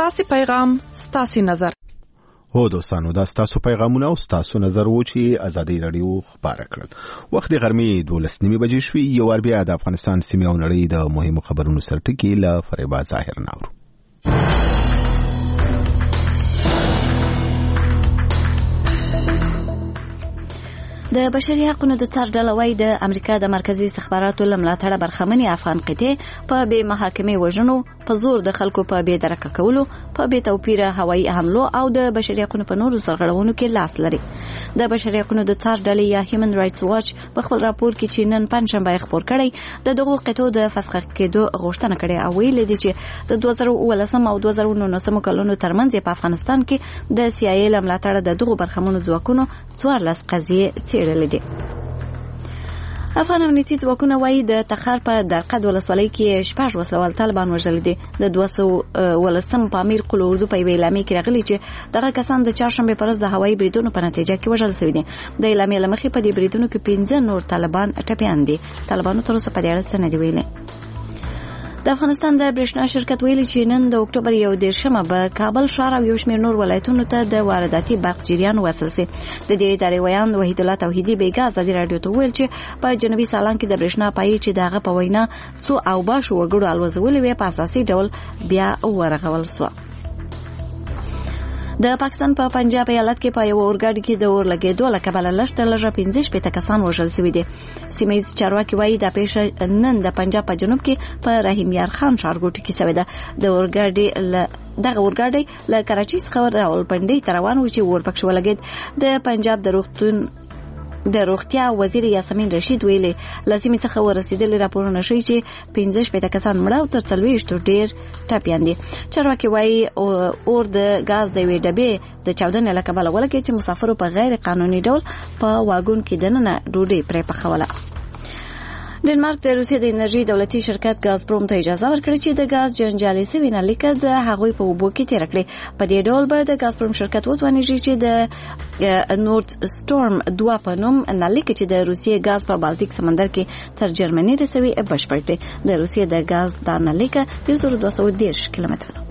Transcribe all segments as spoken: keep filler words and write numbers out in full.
ستاسو پیغام ستاسو نظر. او دوستانو دا ستاسو پیغامونه او ستاسو نظر و چې ازادي رادیو خبره کړل. وخت د غرمې دولس نیمې بجې شوې. یو ور بیا د افغانستان سیمې او نړۍ د مهمو خبرونو سرټکی له فریبا ظاهر ناورو. د بشري حقوقو د څار ډله وايي د امریکا د مرکزی استخباراتو لملاتړه برخمنې افغان قطعه په بې محاکمې وژنو، په زور د خلکو په بې درکه کولو، په بې توپیره هوایي حملو او د بشري حقوقو په نورو سرغړونو کې لاس لري. د بشري حقوقو د څار ډلې یا هیومن رائټس واچ په خپل راپور کې چې نن پنځشنبه خبر کړی د دغو قطعو د فسخ کېدو غوښتنه کړې او ویلي دي چې د دوه زره اوولسم او دوه زره نولسم کلونو ترمنځ په افغانستان کې د سی آی ای لملاتړه د دغو برخمنو ځواکونو څوارلس قضیې څېړلې دي. افغان امنیتي ځواکونه وايي د تخار په درقد ولسوالۍ کې شپږ وسلوال طالبان وژل دي. د دوه سوه ولسم په امیر قل اردو په اعلامیه کې راغلي چې دغه کسان د چهارشنبه پر ورځ د هوایي بریدونو په نتیجه کې وژل شوي دي. د اعلامیې له مخې په دې بریدونو کې پنځه نور طالبان ټپیان دي. طالبانو تر اوسه په دې اړه څه نه دي ویلي. د افغانستان د برېښنا شرکت ویلي چې نن د اکتوبر یو دېرشمه به کابل ښار او یو شمېر نور ولایتونو ته د وارداتي برق جریان وصل شي. د دې ادارې ویان وحید الله توحیدي بیګا ازادي راډیو ته ویل چې په جنوبي سالان کې د برېښنا پایې چې دغه په وینا څو او باشو وګړو الوزولې وي په اساسي ډول بیا ورغول شو. د پاکستان په پنجاب ایالت کې په یو اورګاډي کې د اور لګېدو له کبله لږ تر لږه پنځه شپېته کسان وژل شوي دي. سیمه ییز چارواکي وایي دا پیښه نن د پنجاب په جنوب کې په رحیم یار خان ښارګوټي کې شوې ده. د اورګاډي دغه اورګاډي له کراچۍ څخه راولپنډۍ ته روان و چې اور پکښې ولګېد. د پنجاب د روغتون د روغتیا وزیر یاسمین رشید ویلي لازمي څخه ورسېدلي راپورونه ښیي چې پنځه شپېته کسان مړه او تر څلوېښتو ډېر ټپیان دي. چارواکي وایي اور د ګاز د یوې ډبې د چاودنې له کبله ولګېد چې مسافرو په غیر قانوني ډول په واګون کې دننه ډوډۍ پرې پخوله. ډنمارک د روسیې د انرژي دولتي شرکت ګازپروم ته اجازه ورکړه چې د ګاز جنجالي سوي نلیکه د هغوی په اوبو کې تېره کړي. په دې ډول به د ګازپروم شرکت وتوانیږي چې د نورد سټورم دوه په نوم نلیکه چې د روسیې ګاز په بالتیک سمندر کې تر جرمني رسوي بشپړ کړي. د روسیې د ګاز دا نلیکه یو زر دوه سوه دېرش کیلومتره ده.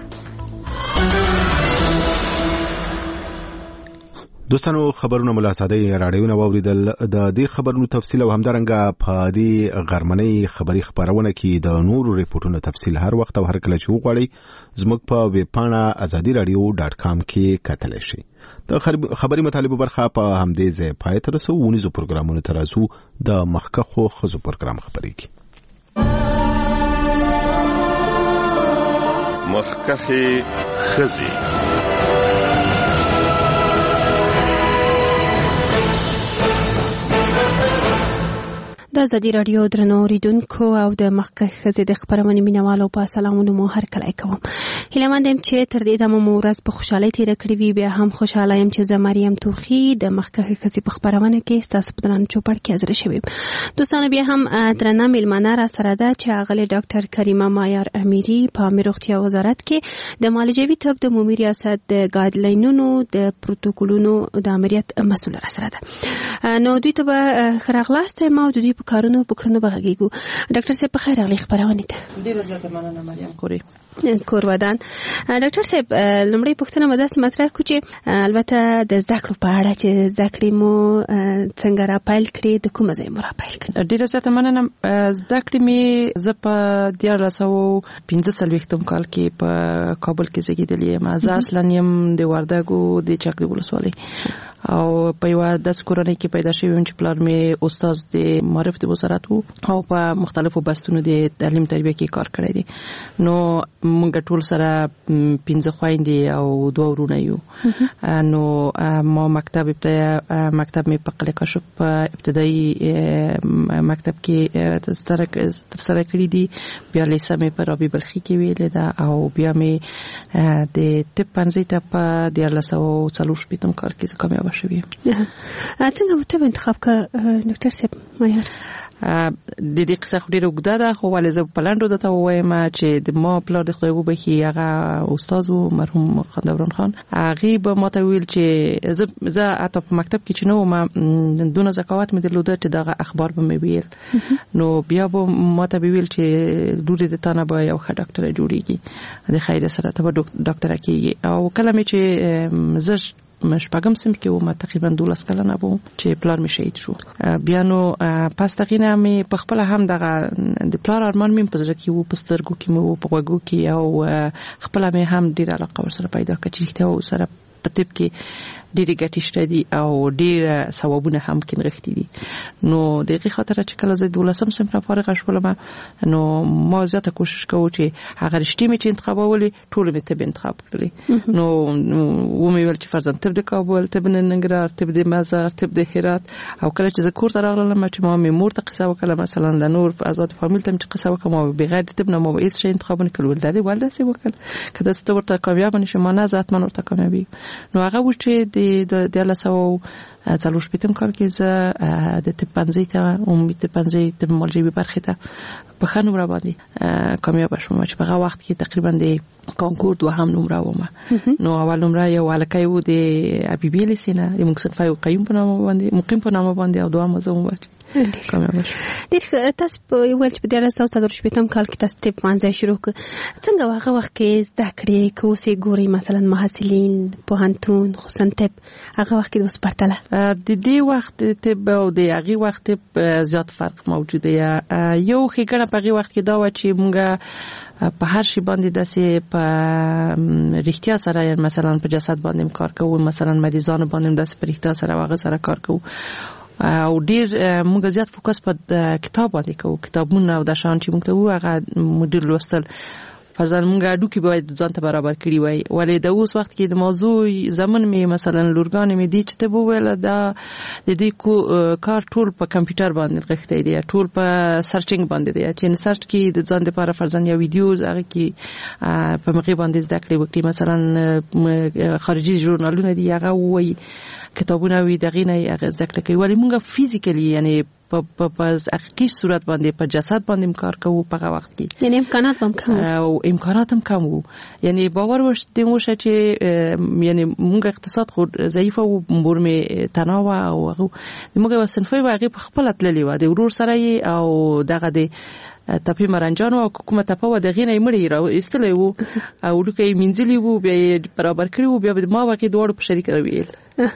دوستانو خبرونه ملا ساده راډیوونه واوریدل. د دې خبرونو تفصیل او همدارنګه په دې غرمنۍ خبري خبرونه کې د نورو ریپورتونو تفصیل هر وخت او هر کله چې وغواړئ زموږ په ویب پاڼه ازادي رادیو ډاټ کام کې کتلی شئ. د خبري مطالبه برخه په همدې ځای پای ته رسو. ونیزو پروګرامونو ته راځو. د مخکښو ښځو پروګرام خبرېږي. مخکښې ښځې. د ازادي رادیو درنو اوریدونکو او د مخکښ ښځې د خپرونې مینوالو په سلامونو مو هرکلی کوم. هیله مند یم چې تر دې دمه مو ورځ په خوشحالۍ تېره کړې وي. بیا هم خوشحاله یم چې زه مریم توخي د مخکښې ښځې په خپرونه کې ستاسو په درانه چوپړ کې حاضره شوې یم. دوستانو بیا هم درنه میلمنه را سره ده چې ښاغلې ډاکټر کریمه مایار امیري په عامې روغتیا وزارت کې د معالجوي طب د عمومي ریاست د ګایډلاینونو د پروتوکولونو د امریت مسؤل را سره ده. نو دوی ته به ښه راغلاست وایم او د دوی په کارونو په کړنو به غږیږو. ډاکټر صاحب په خیر راغلی خپرونې ته. ډېره زیاته مننه مریم خوري. کور ودان. ډاکټر صاحب لومړی پوښتنه مو داسې مطرح کړو چې البته د زده کړو په اړه چې زده کړې مو څنګه را پیل کړې، د کومه ځای مو را پیل کړې؟ ډېره زیاته مننه. زده کړې مې زه په دیارلس سوه پنځه څلوېښتم کال کې په کابل کې زیږېدلې یم. زه اصلا یم د وردګو د چاکلي ولسوالۍ او په یوه داسې کورنۍ کې پیدا شوی یم چې پلار مې استاد د معارف د وزارت و او په مختلفو بستونو د تعلیم تربیه کې کار کړی دی. نو موږ ټول سره پنځه خویندې او دوه ورونه یو. نو ما مکتب مکتب مې په قلعه کشف په ابتدایي مکتب کې تر سره کړی دی. بیا لیسه مې په رابعه بلخي کې ویلې ده او بیا مې د طب پوهنځي ته په دیارلس سوه څلور شپېتم کال کې کامیابه شوی. څنګه ته انتخاب کا ډاکټر صاحب مایار؟ د دې قصه خو ډیره اوږده ده، خو ولې زه په لنډو درته ووایم چې د ما پلار د خدای وبخي هغه استاد و مرحوم خان دوران خان، هغه به ما ته ویل چې زه زه حتی په مکتب کې چې نو ما دونه ذکاوت مې درلوده چې دغه اخبار به مې ویل، نو بیا به ما ته ویل چې لوري د تانه به یو ښه ډاکټر جوړیږي، د خیر سره ته به ډاکټر کېږي. او کله مې چې زه مشپږم سم کې و ما تقریبا دولس کلنه وم چې پلار مې شهید شو. بیا نو پس تقریبا مې په خپل هم دغه د پلار ارمان مې په ځکه کې و، په سترګو کې مې و، په غوږو کې، او خپل مې هم ډیر علاقه ورسره پیدا کړه چې ته سره په طب کې ډېری ګټې شته دي او ډېر ثوابونه هم کې نغښتي دي. نو دغه خاطر چې کله زه دولسم سم نه فارغ شولم، نو ما زیاته کوشش کوم چې هغه رښتې مې چې انتخابولې ټول مې طب انتخاب کړلې. نو و مې ویل چې فرضاً طب د کابل، طب د ننګرهار، طب د مزار، طب د هرات. او کله چې زه کور ته راغلم چې ما مې مور ته قصه وکړه، مثلا د نور آزاد فامیل ته چې قصه وکړم بغیر د طب نه ما هیڅ شی انتخاب نه کړل، ولدا دې ولدا سي وکړ کله چې ورته کامیاب نشم ما نه ذات من ورته کامیابی. نو هغه و چې د د لاسو څلور شپږم کال کې زه د طب پنځه ته عمومي طب پنځه طب مالجبي برخه ته په ښه نمره باندې کامیاب شوم چې په هغه وخت کې تقریبا د کانکور دوهم نمره ومه. نو اول نمره یو هلکی و د حبیبي لیسینه د موږ صنفه یو قیوم په نامه باندې مقیم په نامه باندې، او دوهم زه وم کامیاب شوم. ډېر تاسو په ویل چې په دیارلس سوه څلور شپېتم کال کې تاسو طب پنځه شروع کړ، څنګه هغه وخت کې زده کړې که اوس یې ګورئ مثلا محصلین پوهنتون خصوصا طب هغه وخت کې اوس پرتله د دې وخت طب او د هغې وخت طب زیات فرق موجوده یا یو ښېګڼه په هغې وخت کې دا وه چې مونږ په هر شي باندې داسې په رښتیا سره یا مثلا په جسد باندې کار کوو، مثلا مریضانو باندې داسې په رښتیا سره هغه سره کار کوو، او ډیر موږ زیات فوکس په کتاب باندې کوو، کتابونه او د شان چې موږ ته وو هغه مدیر لوستل. فرضاً موږ اډو کې باید ځان ته برابر کړی وای، ولې د اوس وخت کې د موضوع زمون می مثلا لورګان می دي چې ته وویل دا د دې کار ټول په کمپیوټر باندې غښتې دي، ټول په سرچینګ باندې دي، چې سرچ کې د ځان لپاره فرضاً یا ویډیوز هغه کې په مخې باندې زده کړې وکړي، مثلا خارجي ژورنالونه دي هغه وایي کتابونه وی دغې نه هغه زده کړه کوي، ولی موږ فزیکلی یعنی په په حقیقي صورت باندې په جسد باندې کار کوو په هغه وخت کې، یعنی امکانات هم کم او امکانات هم کم وو. یعنی باور وشته موشه چې یعنی موږ اقتصاد خو ضعیف او مور می تناوه او هغه موږ وسنفي واغې په خپل تللی و د ورور سره او دغه د تپی مرنجانو او کومه تپه و دغې نه مړی را استلې وو او لکه منځلي وو بیا برابر کړی وو، بیا ما واقع دوړ په شریک راویل.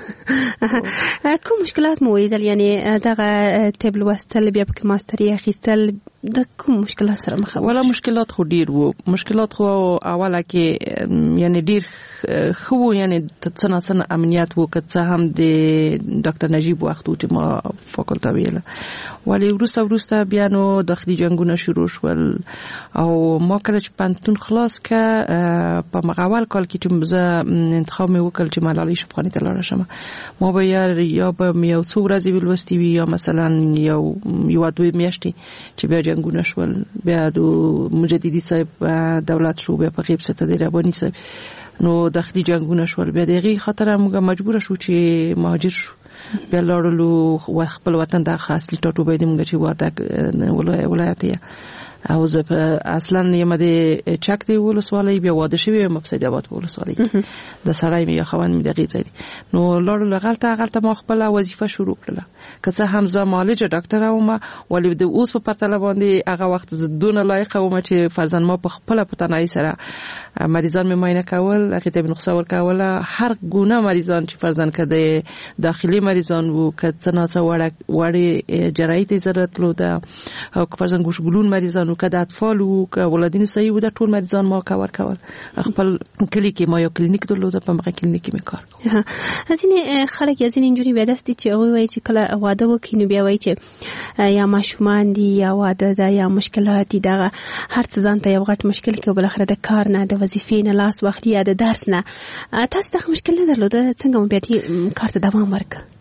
کوم مشکلات مو ویدل یعنی دغه طب لوستل بیا په ماستری اخیستل د کوم مشکلات سره مخ ولا مشکلات خو ډیر وو، مشکلات خو اوله کې یعنی ډیر خو یعنی څنګه څنګه امنیت وو که څه هم د ډاکټر نجیب وخت چې ما فاکولټه ویله، ولی ورسته ورسته بیا نو داخلي جنگونه شروع شول او ما کله چې پانتون خلاص ک په مغول کال کې چې زه انتخاب مې وکړ چې ملالۍ شفقانی ته لاړ شم، ما به یا به یو څو ورځې ولوستي وي یا مثلا یو یو دوه میاشتې چې بیا جنگونه شول، بیا د مجددي صاحب دولت شو، بیا په غیب سته د ربانی صاحب، نو داخلي جنگونه شول، بیا دغه خاطر موږ مجبور شو چې مهاجر شو، بیا لاړو خپل وطن د خاصلی ټاټو باندې موږ چې وردک ولایت او زه اصلا یم د چک دی ولسوالۍ بیا واده شوی یم په سید آباد ولسوالۍ د سړی مې خوان مې دغه ځای نو لاړو لغلته غلطه ما خپل وظیفه شروع کړله، که څه هم زه معالجه ډاکټر وم ولی د اوس په پرتله باندې هغه وخت زه دونه لایق وم چې فرضاً ما په خپل په تنهایی سره مریضان مې معاینه کول، هغه ته نسخه ورکوله، هر گونه مریضان چې فرضاً کده داخلي مریضان وو که څه نه څه وړ وړ جراحت ضرورت لوده او که فرضاً ګوشګلون مریضان که د اطفال وو که ولادین صحیح وو د ټول مریضان ما کور کول، خپل کلی کې ما یو کلینیک درلوده، په مغه کلینیک کې مې کار کوم. ځینې خلک یا ځینې انجونې بیا داسې دي چې هغوی وایي چې کله واده وکړي نو بیا وایي چې یا ماشومان دي یا واده ده یا مشکلات دي، دغه هر څه ځان ته یو غټ مشکل کې بالاخره د کار نه د وظیفې نه لاس وخت یا د درس نه. تاسو دغه مشکل نه درلوده؟ څنګه مو بیا دې کار ته دوام ورکړ؟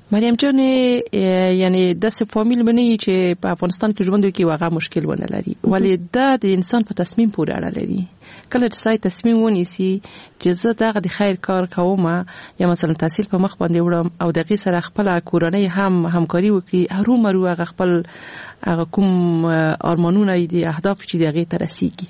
مریم جان یعنی د څه فامیل منی چې په افغانستان کې ژوند کوي واغه مشکل ونه لري ولی دا د انسان په تصمیم پورې اړه لري. کله چې سای تصمیم ونیسي چې زه دغه د خیر کار کوم یا مثلا تحصیل په مخ باندې وړم او دغه سره خپل کورنۍ هم همکاري وکړي هرو مرو هغه خپل هغه کوم ارمانونه دي اهداف چې دغه ته رسیږي.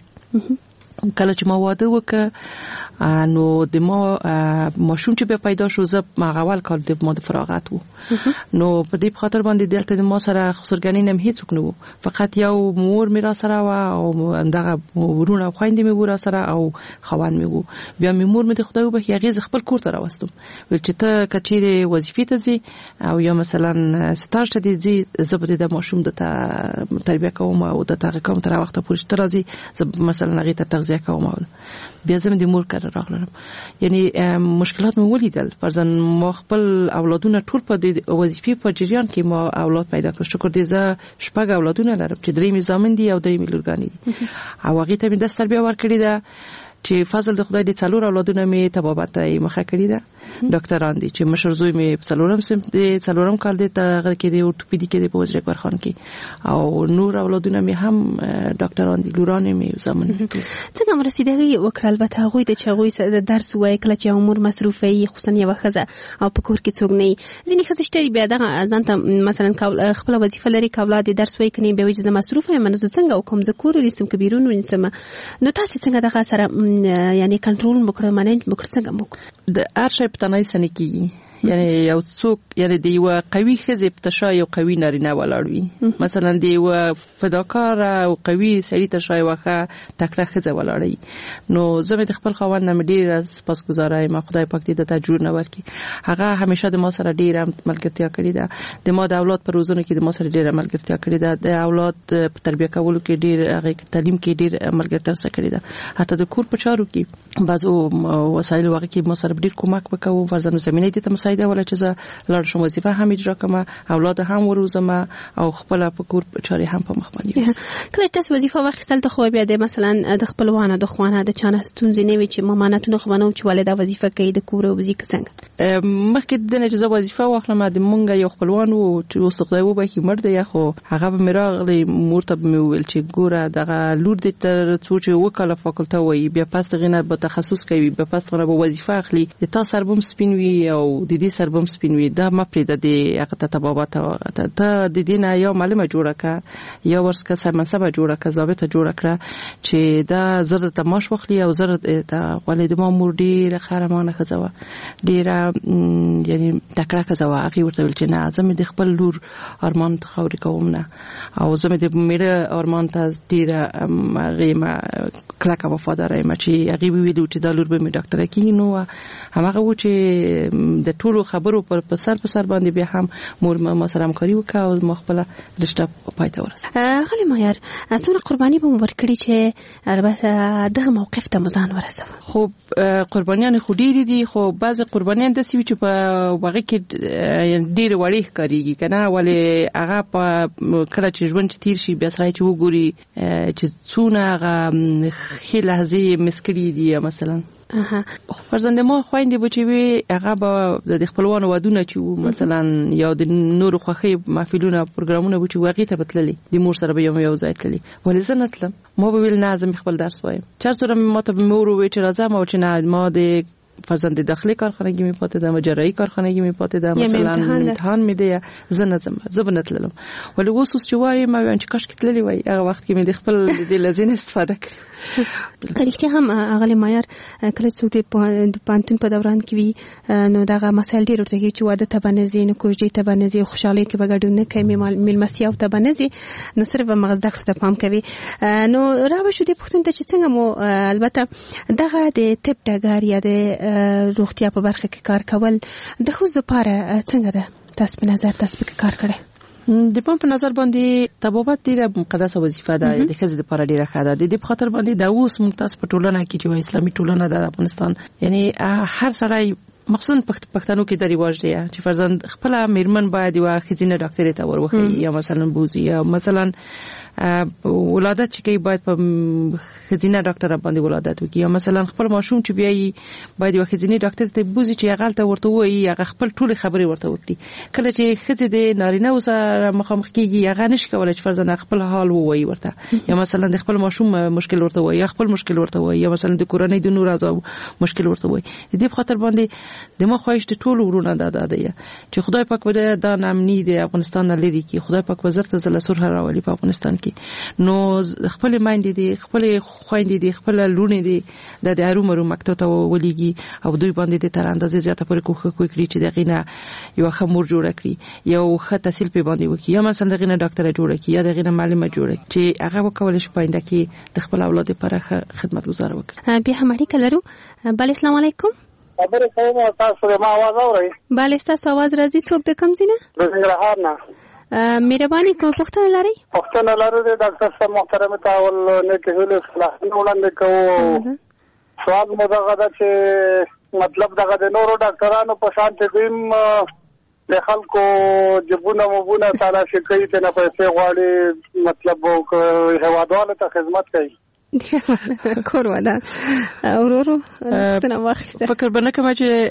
کله چې ما واده وکړ نو د ما ماشوم چې به پیدا شو زه مغول کال د ما د فراغت وو نو په دې خاطر باندې دلته د ما سره خسرګنی نم هیڅ وک نو فقط یو مور میرا سره وا او دغه ورونه خويندې مې ورا سره او خوان مې وو. بیا مې مور مې د خدای وبخي هغه خپل کور ته راوستم ول چې ته کچېره وظیفې ته ځي او یا مثلا ستاج ته دي زه د ماشوم د تربیه کوم او د تغه کوم تر وخت پورې تر راځي زه مثلا هغه ته تغذیه کوم بیا زم د مور کار راغلم. یعنی مشکلات مې ولیدل فرضاً ما خپل اولادونه ټول په دې وظیفې په جریان کې ما اولاد پیدا کړ. شکر دې زه شپږ اولادونه لرم چې درې مې زامن دي او درې مې لورګانې دي او هغه ته مې د تربیه ورکړې ده چې فضل د خدای د څلور اولادونه مې تبابت یې مخه کړی ده. ډاکټران دي چې مشر زوی مې څلورم سم د څلورم کال د تغه کې د اورتوپیدیک د پوزې برخان کې او نور اولادونه مې هم ډاکټران دي لورانې مې زمون. څنګه مرسیدګي وکړل البته هغه د چغوي د درس وای کله چې امور مصروفه یې خصوصا یو خزه او په کور کې څوک نه ځینې خزشتري بیا دغه ځانته مثلا خپل وظیفه لري کولاد درس وای کني به وجه مصروفه یم نو څنګه وکم ذکر لیسم کبیرون ونسم نو تاسو څنګه دغه سره یعنی کنټرول وکړه مانج وکړه څنګه وکړه د ارشای پتنای سنه کیږي یعنی یو څوک یعنی د یو قوي خزه په تشای او قوي نارینه ولاړوي مثلا د یو فداکار او قوي سړی تشای واخه تکړه خزه ولاړی نو زه د خپل خوان نه ډیر سپاسګزار یم خدای پاک دې د تجربه نه ورکي. هغه همیشه د ما سره ډیر ملګرتیا کړې ده د ما د اولاد پر روزنه کې د ما سره ډیر ملګرتیا کړې ده د اولاد په تربیه کولو کې ډیر هغه تعلیم کې ډیر ملګرتیا سره کړې ده حتی د کور په چارو کې بعضو وسایل واقع کې ما سره ډیر کومک وکاو ورزنه زمينه دي ته مساعده ولا چې زه لړ شم وظیفه هم اجرا کوم اولاد هم وروزم او خپل په کور چاري هم په مخ باندې کله تاسو وظیفه واخیستل ته خو بیا د مثلا د خپلوانو د خوانه د چانه ستونزې نه وي چې مامانتونه خو بنو چې والده وظیفه کوي د کور او وظیفه څنګه مخکې د نه چې زه وظیفه واخلم د مونږ یو خپلوانو چې وسخدای و به کی مرده یا خو هغه به میراغلی مرتب مې ویل چې ګوره دغه لور د تر څو چې وکاله فاکولټه وي بیا پاس غینه به تخصص کوي بیا پاس غنه به وظیفه اخلي د تاسو سربم سپین وي او د دې سربم سپین وي دا مپریده د هغه ته تبابات ته د دینه یا معلومه جوړه کا یا ورسکه سمنسبه جوړه کا ضابطه جوړه کړه چې دا زړه ته ماش وخلی او زړه ته ولید ما مور ډیره خرمانه خزوه ډیره یعنی تکړه خزوه هغه ورته ول چې نه زمې د خپل لور ارمان ته خوري کوم نه او زمې د میره ارمان ته ډیره غیمه کلکه وفادار یم چې هغه ویلو چې د لور به می ډاکټر کې نو هغه و چې د ټولو خبرو پر په سر په سر باندې بیا هم مور ما سره همکاري وکړه او مخبله رشتہ پای ته ورسېده. غلی مایر اسونه قرباني به ورکړي چې البته دغه موقف ته مزان ورسوه. خو قربانیان خو ډېری دي خو بعض قربانیان د سوي چې په واقع کې ډېر وړي ښکاریږي کنه ولې هغه په کله چې ژوند تیر شي بیا سره چې وګوري چې څونه هغه خې لحظه مسکري دي مثلا اها فرزند ما خويندې بچوي هغه به د خپلوانو ودونه چې مثلا یا د نور خوخي محفلونه پروګرامونه بچو واقعي ته بتللي د مور سره به یو یو ځای تللي ولې زه نه تلم ما به ویل نه زم خپل درس وایم چر سره ما ته مور وې چې راځم او چې نه ما د فرزند داخلي کارخانگی می پاتې ده مجرایی کارخانگی می پاتې ده مثلا امتحان می ده زه نه زم زه به نه تللم ولې اوس چې وایم ما چې کاش کې تللی وای هغه وخت کې می د خپل د لزین استفاده کړ. کله هم اغلی مایر کله څوک د پانتون په دوران کې وي نو دغه مسایل ډیر ورته چې واده ته بنځي نو کوجې ته بنځي خوشحالي کې بغډون نه کوي ملمسیا ته بنځي نو صرف مغز دغه ته پام کوي نو راو شو د پښتون ته چې څنګه مو البته دغه د تپ ډګر یا د روغتیا په برخه کې کار کول د خو زپاره څنګه ده تاسو په نظر تاسو په کار کړئ؟ د په په نظر باندې تبابت ډیره مقدسه وظیفه ده د خزې لپاره ډیره ښه ده د دې په خاطر باندې د اوس ممتاز په ټولنه کې چې اسلامي ټولنه ده د افغانستان یعنی هر سړی مخصوصا پښتنو کې د ریواج دی چې فرزند خپل میرمن باید یو خزینه ډاکټر ته وروخی یا مثلا بوزي یا مثلا ولادت چې کوي باید په خزینه ډاکټر باندې ولادت وکړي یا مثلا خپل ماشوم چې بیاي باید یو خزینه ډاکټر ته بوزي چې هغه ته ورته وایي هغه خپل ټول خبرې ورته وکړي کله چې خزې د نارینه سره مخامخ کیږي هغه نشي کولای چې فرضاً خپل حال ووایي ورته یا مثلا د خپل ماشوم مشکل ورته وایي یا خپل مشکل ورته وایي یا مثلا د کورنۍ د نور اعضاء مشکل ورته وایي د دې په خاطر باندې د مخ خوښ د ټول ورونه د اده چې خدای پاک ودا د نامني د افغانستان نه لري کې خدای پاک وزارت زله سر راولي په افغانستان کې نو خپل مایند دي خپل خويند دي خپل لونه دي د ارومرو مکتب ته ولېږي او دوی باندې د تر اندازې زیاته پرې کوخه کوي چې دغه یو خمور جوړ کړی یو خه تحصیل په باندې وکي یا مثلا دغه ډاکټر جوړ کړي یا دغه معلمه جوړ کړي چې هغه وکول شي پاینده کې د خپل اولاد لپاره خدمت گزار وکړي. بیا هم اړیکه لرو. بل السلام علیکم. خبرې کوم تاسو ما आवाज اورئ؟ بله تاسو आवाज راځي. څوک د کوم ځای نه؟ د ننګرهار نه. مهرباني کوم پوښتنه لري؟ پوښتنه لرو د ډاکټر صاحب محترم تعاون نه کېږي صلاحونه وړاندې کوو. سوال مو دا غواړم چې مطلب دغه د نورو ډاکټرانو په شان ته دیم د خلکو جبونه مبونه تلاشي کوي ته نه پیسې غواړي مطلب هوادوالو ته خدمت کوي کور ودا اورورو څنګه واخیسته فکر بنه کوم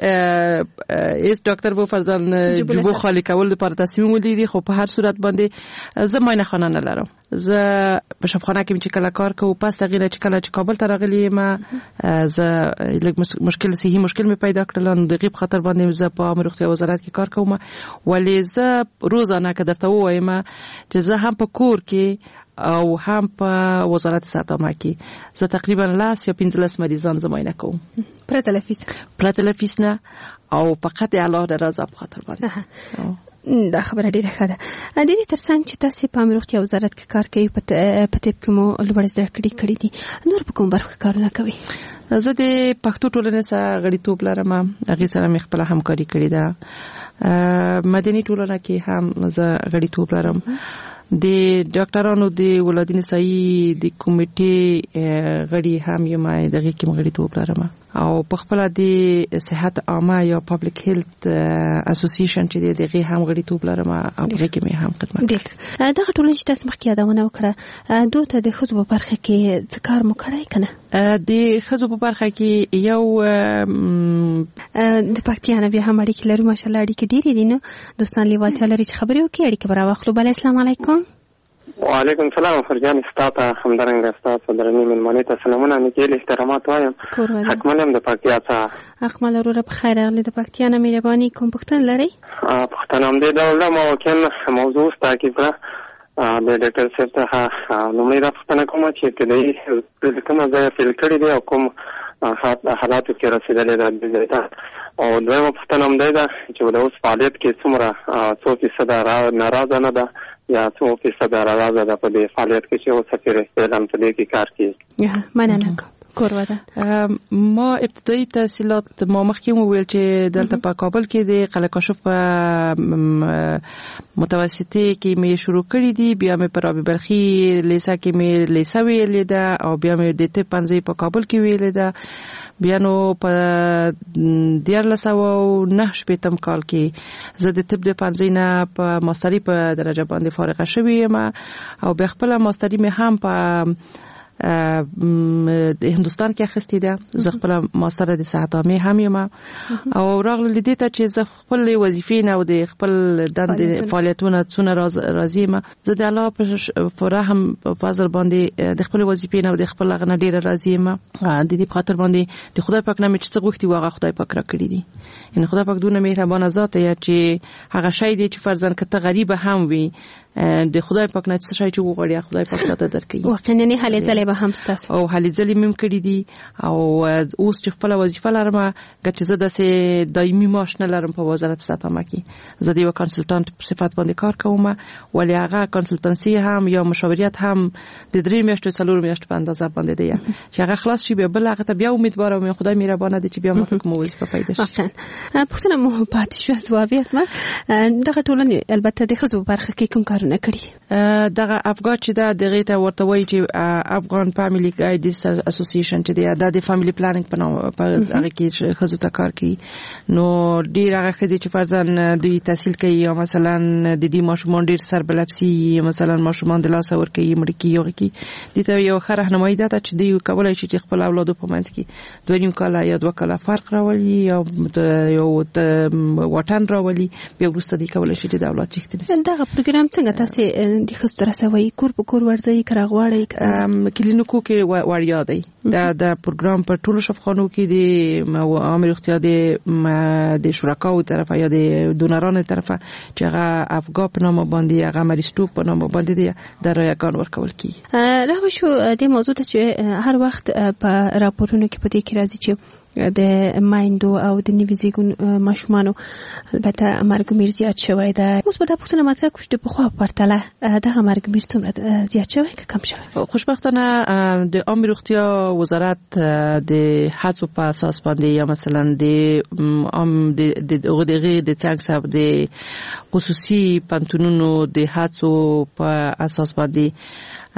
چې ایس ډاکټر بو فرضاً جبو خالی کول لپاره تصمیم ولري خو په هر صورت باندې زه ماینه خانه نه لرم زه په شفاخانه کې چې کله کار کوم پس تغییر چې کله چې کابل ته راغلی ما زه لږ مشکل صحي مشکل می پیدا کړل نو دغه په خاطر باندې زه په امر روغتیا وزارت کې کار کوم ولې زه روزانه که درته وایم چې زه هم په کور کې او هم په وزارت ساتامه کې زه تقریبا لاس یا پنځلس مریضان زماینه کوم پرته لفیس پرته لفیس نه او فقط الله د رضا په خاطر باندې دا خبره ډیره ښه ده. د دې ترڅنګ چې تاسو په امروختي وزارت کې کار کوي په تیب کې مو لوړ زده کړې کړې دي نور په کوم برخه کارونه کوي؟ زه د پښتو ټولنې سره غړیتوب لرم هغه سره مې خپل همکاري کړې ده مدني ټولنه کې هم زه غړیتوب لرم د ډاکټرانو د ولادت نسایي د کمیټې غړي هم یم دغه کې مغړیتوب لرم او په خپل د صحت عامه یا پبلک هیلث اسوسییشن چې دغه هم غړیتوب لرم او دغه کې مې هم خدمت کوم. دغه ټولنې چې تاسو مخکې یادونه وکړه دوی ته د خزو په برخه کې څه کار مو کړی کنه؟ د خزو په برخه کې یو د پکتیا نه بیا هم اړیکې لرو ماشاءالله اړیکې ډېرې دي نو دوستان لیوالتیا لري چې خبرې وکړي اړیکې به راواخلو. بله السلام علیکم. وعلیکم السلام فرجان استاته همدارنګه استاد درنې ملمنې ته سلامونه نکیل احترامات وایم حکمل هم د پکتیا څخه حکمل وروره په خیر راغلی د پکتیا نه مهرباني کوم پوښتنه لري؟ پوښتنه هم دې ډول ده ما وکیل موضوع تعقیب کړه د ډاکټر صاحب ته لومړی دا پوښتنه کوم چې کله کومه ځای فیل کړی دی او کوم حالاتو کې رسیدلی ده او دویمه پوښتنه هم دی ده چې د اوس فعالیت کې څومره څو فیصده ناراضه نه ده یا څو فیصده راځه د په دې فعالیت کې چې او سفیر استعلام ته دې کې کار کوي؟ یا مننه کوم. ما ابتدایي تحصیلات ما مخکې مو ویل چې دلته په کابل کې د قلعه کاشف په متوسطه کې مې شروع کړې دي بیا مې په رابعه بلخي لیسه کې مې لیسه ویلې ده او بیا مې د ته پنځه په کابل کې ویلې ده بیا نو په دیارلس او نه شپږم کال کې زه د طب د پنځه نه په ماستری په درجه باندې فارغه شوې یم او بیا خپل ماستری مې هم په د هندستان کې اخیستې ده زه خپل ماستر د صحت عامه هم یم او راغله لیدې ته چې زه خپل وظیفې نه او د خپل دندې فعالیتونه څونه راضي یم زه د الله په رحم په فضل باندې د خپل وظیفې نه او د خپل غنه ډیره راضي یم د دې په خاطر باندې د خدای پاک نه مې چې څه غوښتي واغه خدای پاک را کړی دي ان خدای پاک دونه مهربان ذات یا چې هغه شی دی چې فرضاً کته غریب هم وي د خدای پاک نه څه شي چې وغوړي خدای پاک ته درکړي واقعا نه هلي ځلې به هم ستاسو او هلي ځلې مم کړی دي او اوس چې خپل وظیفه لرم چې زه د سه دایمي معاش نه لرم په وزارت ساتامه کې زه د یو کنسلټانټ په صفت باندې کار کوم ولې هغه کنسلټنسي هم یا مشاورت هم د درې میاشتو څلور میاشتو په اندازه باندې دی چې هغه خلاص شي به بل هغه ته بیا امیدوار یم خدای مهربانه دي چې بیا موږ کوم وظیفه پیدا شي. واقعا پښتنه مو پاتې شو ځواب یې دغه ټولنې البته د خزو برخه کې کوم کارونه کړی دغه افغان چې دا دغه ته ورته وایي چې افغان فاميلي ګایډز اسوسییشن چې دی د فاميلي پلانینګ په نوم په هغه کې خزو ته کار کوي نو ډیر هغه خزي چې فرضاً دوی تحصیل کوي یا مثلا د دې ماشومان ډیر سربلپسي مثلا ماشومان د لاس ور کوي مړ کی یو کی د ته یو خره رهنمایي ده چې دوی کولای شي چې خپل اولادو په منځ کې دوه نیم کال یا دوه کال فرق راولي یا یو وطن راولي بیا وروسته دی کولای شي چې د اولاد چښتنه دغه پروګرام څنګه تاسو د خصوص رسوي کور په کور ورځي کراغواړي کلینیکو کې وړیا دی دا د پروګرام په ټولو شفاخانو کې د عامه روغتیا د د شرکاو طرفه یا د دونرانو طرفه چې هغه افغان په نامه باندې هغه مریض په نامه باندې دی د رایگان ورکول کی راو شو د موضوع ته چې هر وخت په راپورونو کې پدې کې راځي چې د مایندو او د نوي زیږون ماشومانو البته مرګ میر زیات شوی دی اوس په تاسو نه مطرح کوم په خو پرتله دغه مرګ میر څومره زیات شوی که کم شوی خوشبختانه د عامه روغتیا وزارت د هڅو په اساس باندې یا مثلا د عام د دغه د څنګه صاحب د خصوصي پنتونونو د هڅو په اساس باندې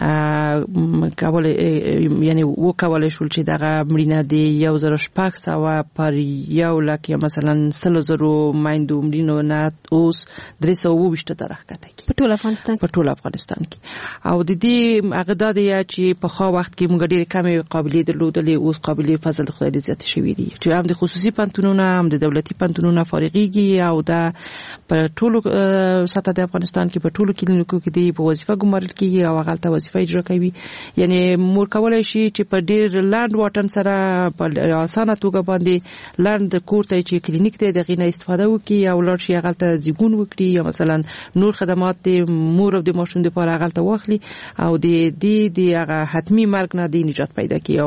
کابل یعنی و کابل شول چې دغه مړینه دی یو زره شپږ سوه پر یو لک یا مثلا سل زره مایندو مړینو نه اوس درې سوه اووه ویشت ته راښکته کی په ټول افغانستان په ټول افغانستان کې او د دې هغه د دې چې په خو وخت کې موږ ډېر کمې قابلیت درلودلې اوس قابلیت فضل خدای دې زیات شوی دی چې هم د خصوصي پنتونونو هم د دولتي پنتونونو فارغيږي او دا په ټولو سطح د افغانستان کې په ټولو کلینیکو کې دی په وظیفه ګمارل کیږي او هغه ته اجرا کوي یعنی مور کولای شي چې په ډیر لاند واټن سره په اسانه توګه باندې لاند کور ته چې کلینیک ته دغه نه استفاده وکړي او لار شي هغه ته زیګون وکړي یا مثلا نور خدمات مور او د ماشوم لپاره هغه ته واخلي او د دې د هغه حتمی مرګ نه د نجات پیدا کړي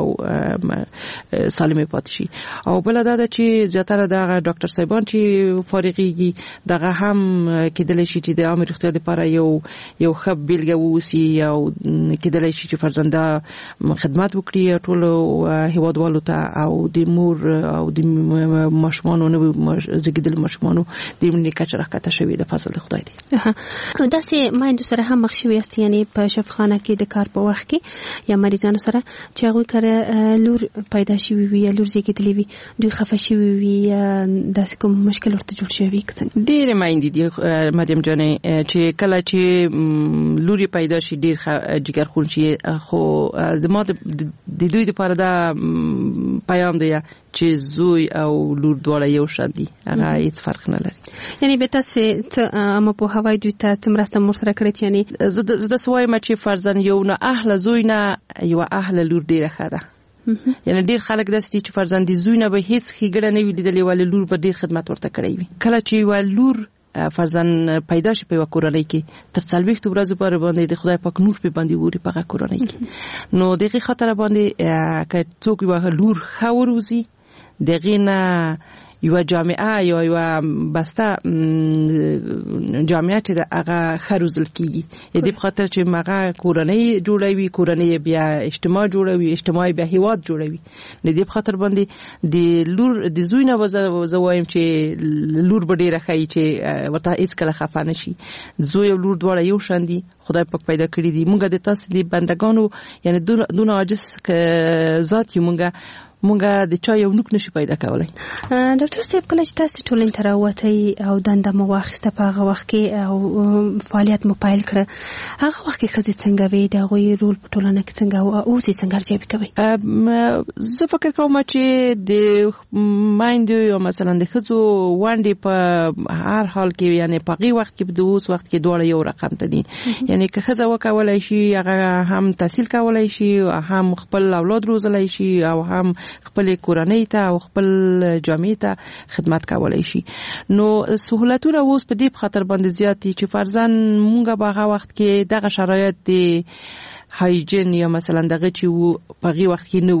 او سالمه پاتې شي او بل دا چې زیاتره د ډاکټر صاحبان چې فارغيږي دغه هم کېدل شي چې د عامه روغتیا لپاره یو یو خب بیلګه ووسی او کېدلای شي چې فرزنده خدمات وکړي ټول هیوادوالو ته او د مور او د ماشومانو نو زګیدل ماشومانو د منې کچ راکته شوی د فضل خدای دی او داسې مایندو سره هم مخ شوی است یعنی په شفاخانه کې د کار په وخت کې یا مریضانو سره چې هغه کړه لور پیدا شوی وي لور زګیدلې وي دوی خفه شوی وي داسې کوم مشکل ورته جوړ شوی کڅن ډېر مایندې دي مریم جانې چې کله چې لوري پیدا شي ډېر جګر خون شي خو د ما د دوی لپاره دا پیام دی چې زوی او لور دواړه یو شان دي هغه هیڅ فرق نه لري یعنی به تاسو ته اما په هوای دوی ته څومره مر سره کړی یعنی زه د سوای ما چې فرضاً یو نه اهل زوی نه یو اهل لور ډیره ښه ده یعنی ډیر خلک داسې چې فرضاً د زوی نه به هیڅ خېګړه نه وي لیدلې ولې لور به ډیر خدمت ورته کړی وي کله چې ول لور فرضاً پیدا شي په کورنۍ کې تر څلوېښت ورځې پورې باندې د خدای پاک نور په باندې ووري په کورنۍ کې نو دغه خاطر باندې که څوک یو لور خاوروزي دغه نه یو جامعه یا یو بسته جامعه چې هغه خروزل کیږي د په خاطر چې مغه کورنۍ جوړوي کورنۍ بیا اجتماع جوړوي اجتماع بیا هیواد جوړوي د دې په خاطر باندې د لور د زوی نه وزوایم چې لور به ډیره خای چې ورته هیڅ کله خفه نشي زوی او لور دواړه یو شان دي خدای پاک پیدا کړی دي مونږ د تاسو د بندگانو یعنی دونه عاجز ذات یو مونږ مونږه د چا یو نوک نشي پیدا کولای ډاکټر صاحب کله چې تاسو ټولین تر وته او دنده مو واخسته په هغه وخت کې او فعالیت مو پیل کړ هغه وخت کې خزي څنګه وي دا غوي رول په ټولنه کې څنګه او سي څنګه ځي کوي زه فکر کوم چې د مایند یو مثلا د خزو وانډي په هر حال کې یعنی په غي وخت کې د اوس وخت کې دوړ یو رقم ته دي یعنی که خزه وکولای شي هغه هم تحصیل کولای شي هم خپل اولاد روزلای شي او هم خپل کورنۍ ته او خپل جامعې ته خدمت کولای شي نو سہولتونه اوس په دې خاطر باندې زیاتې چې فرضاً مونږه په هغه وخت کې دغه شرایط د هایجین یا مثلا دغه چې په هغه وخت کې نه وو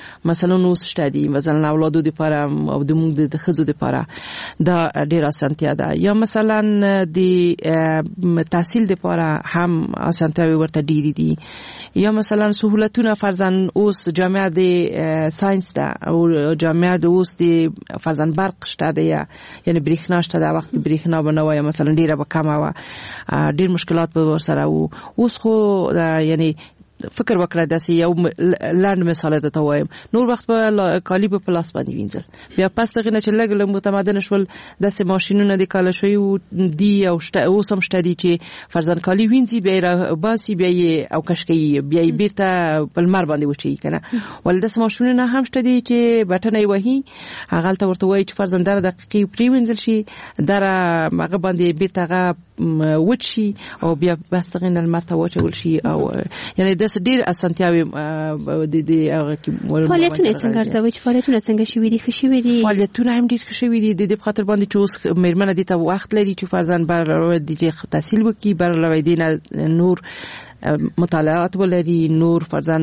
مثلا اوس شته دي مثلا اولادو لپاره او د موږ د خزو لپاره دا ډیر اسانتیا ده. یا مثلا د تحصیل لپاره هم اسانتیاوي ورته ډیری دي. یا مثلا سہولتونه فرضاً اوس جامعه د ساينس ده او جامعه د اوس د فرضاً برق شته ده یا یعنی برېښنا شته ده. وخت برېښنا بنوي مثلا ډیره به کمه و ډیر مشکلات به ورسره وو. اوس خو یعنی فکر وکړه داسې یو لاند مثال ته وایم نور وخت په کالی په پلاس باندې وینځل بیا پس دغه نه چې لګ له متمدن شول داسې ماشينونه د کاله شوی او دی او شته اوس هم شته دي چې فرضاً کالی وینځي بیا باسي بیا او کشکي بیا بیرته په لمر باندې وچی کنه ول داسې ماشينونه هم شته دي چې بټنه وهي هغه ته ورته وایي چې فرضاً در دقیقې پری وینځل شي در هغه باندې بیرته وچی او بیا بس دغه نه لمر ته وچول شي او یعنی د ډیر اسانتیاوي د د هغه کې فعالیتونه څنګه ارزوي چې فعالیتونه څنګه شوي دي ښه شوي دي فعالیتونه هم ډیر ښه شوي دي د خاطر باندې چې اوس مېرمنه دي ته وخت لري چې فرضاً بر د تحصیل وکړي بر لوي دین نور مطالعات ولري نور فرضاً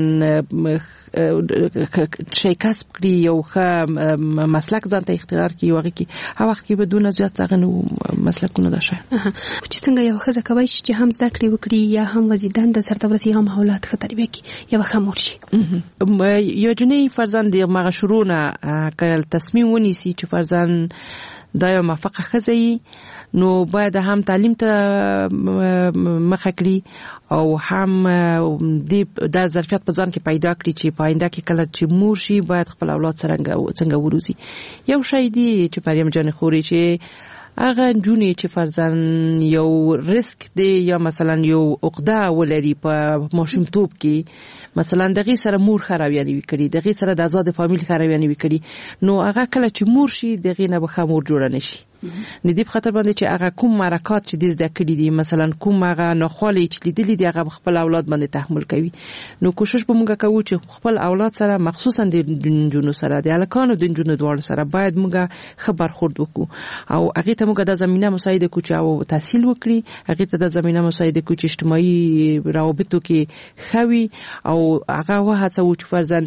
شي کسب کړي یو ښه مسلک ځان ته اختیار کړي وغه کې هغه وخت کې بدون زیات دغه مسلکونه ده شه چې څنګه یو ښځه کوي چې هم زده کړې وکړي یا هم وزیدان د سرته ورسي هم اولاد ښه تربیه کړي یا ښه مور شي. یو جنې فرضاً د مغه شروعونه کله تصمیم ونیسي چې فرضاً دا یو موافقه ښځه نو باید هم تعلیم ته مخه کړي او هم د ظرفیت په ځان کې پیدا کړي چې پاینده کې کله چې مور شي باید خپل اولاد څنګه څنګه وروزي. یو شی دی چې مریم جان خوري چې هغه جونې چې فرضاً یو ریسک دی یا مثلا یو عقده ولري په ماشومتوب کې مثلا دغه سره مور خرابیانه وکړي دغه سره د آزاد فامیل خرابیانه وکړي نو هغه کله چې مور شي دغه نه به خمور جوړ نشي. د دې په خاطر باندې چې هغه کوم مرکات چې د زده کړې دي مثلا کوم هغه ناخوالې چې لیدلې دي هغه خپل اولاد باندې تحمل کوي نو کوشش به موږ کوو چې خپل اولاد سره مخصوصا د جنونو سره د الکانو د جنونو دوړ سره باید موږ خبر خورد وکړو او هغه ته موږ د زمينه مساعده کو چې او تحصیل وکړي هغه ته د زمينه مساعده کو چې اجتماعي روابطو کې خوي او هغه وهڅو چې فرضاً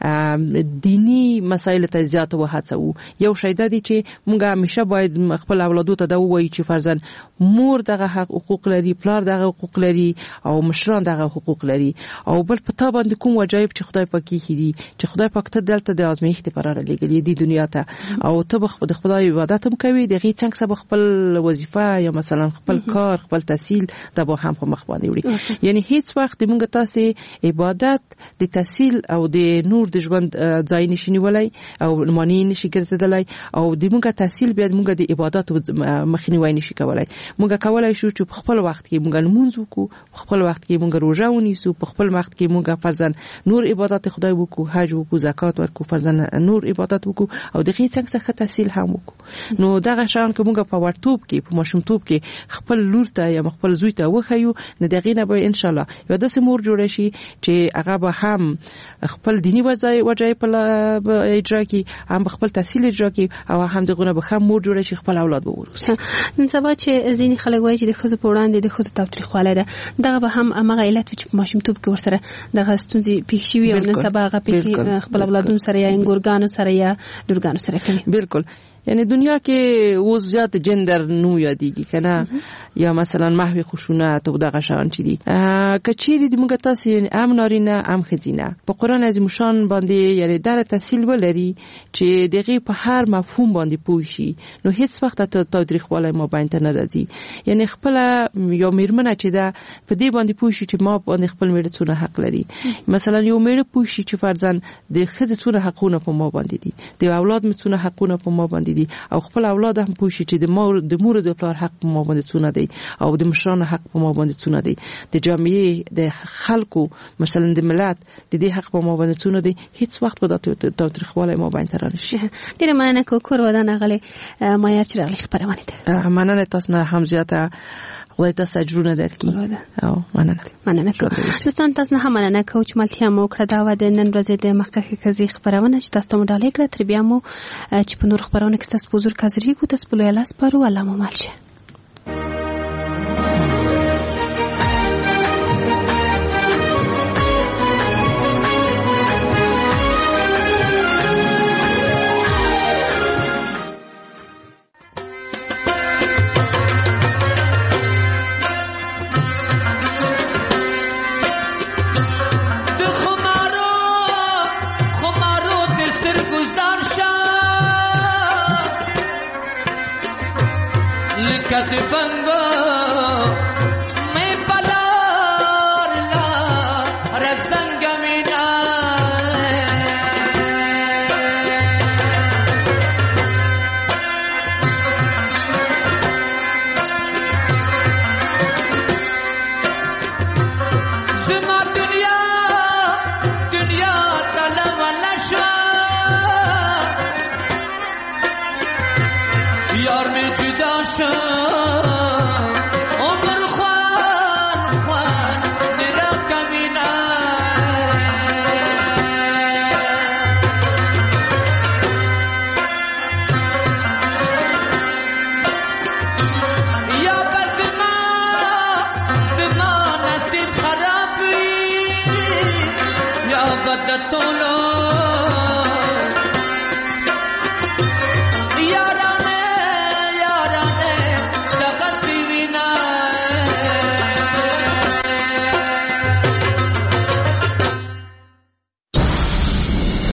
دینی مسایل ته زیات وهڅو. یو شی د دې چې موږ همیشه باید خپل اولادو ته دا وایي چې فرضاً مور دغه حقوق لري پلار دغه حقوق لري او مشران دغه حقوق لري او بل په تا باندې کوم وجایب چې خدای پاک یې دي چې خدای پاک ته دلته د ازمایښت لپاره لګلې دي دنیا ته او ته به د خدای عبادت هم کوي دغه څنګه سبب خپل وظیفه یا مثلا خپل کار خپل تحصیل د به هم په مخ باندې وړي. یعنی هیڅ وخت موږ تاسو عبادت د تحصیل او د نور د ژوند ځای نشي ولای او مانی نشي ګرځیدلای او د موږ تحصیل بیا موږ د عبادت مخنیوي نشي کولای. موږ کولای شو چې په خپل وخت کې موږ لمونځ وکړو په خپل وخت کې موږ روزه ونیسو په خپل وخت کې موږ فرضاً نور عبادت خدای وکړو حج وکړو زکات ورکړو فرضاً نور عبادت وکړو او د هیڅ څنګه تحصیل هم وکړو. نو دغه شان که موږ په ورتوب کې په ماشومتوب کې خپل لور ته یا خپل زوی ته وخیو نه دغه نه به ان شاء الله یو د سمور جوړ شي چې هغه به هم خپل دینی وځي وځي په اجرا کې هم خپل تحصیل اجرا کې او هم دغه به هم مور جوړ شي خپل اولاد به وروسي. نن سبا چې ځینې خلک وایي چې د ښځو په وړاندې د ښځو تاوتریخوالی ده دغه به هم هغه علت چې په ماشومتوب کې ورسره دغه ستونزې پېښ شوي او نن سبا هغه پېښې خپل اولادونو سره یا انګورګانو سره یا لورګانو سره کوي. بالکل یعنی دنیا کې اوس زیات جندر نو یادېږي کنه یا مثلا محو خشونت او دغه شان چي دي کچېری د موږ تاسو یعنی ام نارینه ام خزینه په قران عظیم شان باندې یعنی در تحصیل ولري چې دغه په هر مفهوم باندې پوه شي نو هیڅ وخت ته تاوتریخوالی ما باندې نه راځي. یعنی خپل یو میرمنه چې دا په دې باندې پوه شي چې ما باندې خپل میړه څونه حق لري مثلا یو میړه پوه شي چې فرضاً د خځې څونه حقونه په ما باندې دي د اولاد مې څونه حقونه په ما باندې دي او خپل اولاد هم پوه شي چې د مور د مور د پلار حق په ما باندې څونه دی او د مشرانو حق په ما باندې څونه دی د جامعې د خلکو مثلا د ملت د دې حق په ما باندې څونه دی هیڅ وخت به د تاوتریخوالی ما باندې تر نشي. ډیره مننه کوکور ودان غلې ما یې چې راغلی خبرونه ده مننه تاسو نه هم زیاته خدای تاسو اجرونه درکړي او مننه مننه دوستان تاسو نه هم مننه کوم چې ملتیا مو کړه دا و د نن ورځې د مخکې کزي خبرونه چې تاسو ته مډالې کړه تر بیا مو چې په نور خبرونه کې تاسو حضور حاضر کو تاسو په لاس پرو الله مو مالشه. کت بنگو میں پلار لا رزنگ مینا زما دنیا دنیا طلب لشوا یار میں جدا شد